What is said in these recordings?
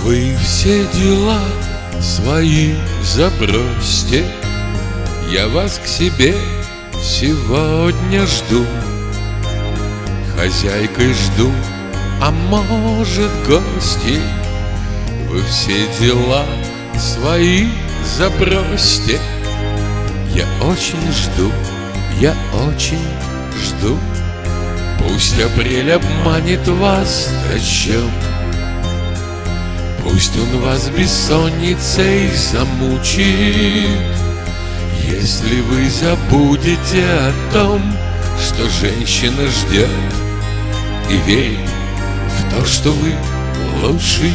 Вы все дела свои забросьте, я вас к себе сегодня жду. Хозяйкой жду, а может гостей. Вы все дела свои забросьте, я очень жду, я очень жду. Пусть апрель обманет вас дождем, пусть он вас бессонницей замучит, если вы забудете о том, что женщина ждет, и верит в то, что вы лучший.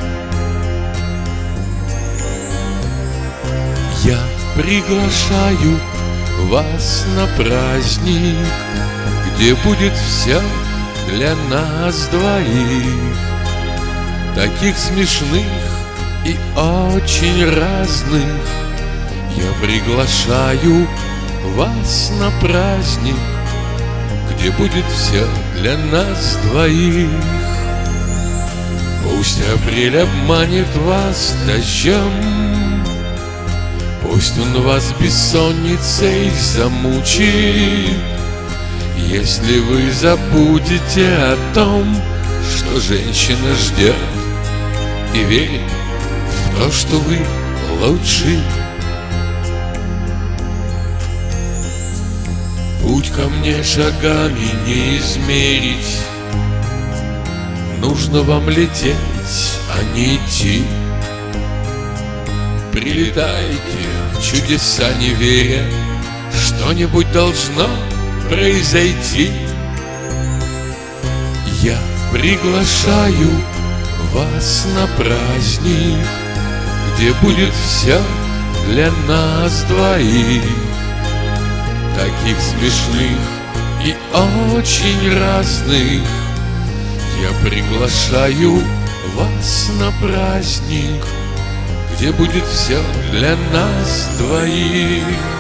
Я приглашаю вас на праздник, где будет все для нас двоих, таких смешных и очень разных. Я приглашаю вас на праздник, где будет все для нас двоих. Пусть апрель обманет вас дождем, пусть он вас бессонницей замучит, если вы забудете о том, что женщина ждет, и верит в то, что вы лучший. Путь ко мне шагами не измерить, нужно вам лететь, а не идти. Прилетайте в чудеса, не веря, что-нибудь должно произойти. Я приглашаю вас на праздник, где будет все для нас двоих, таких смешных и очень разных. Я приглашаю вас на праздник, где будет все для нас двоих.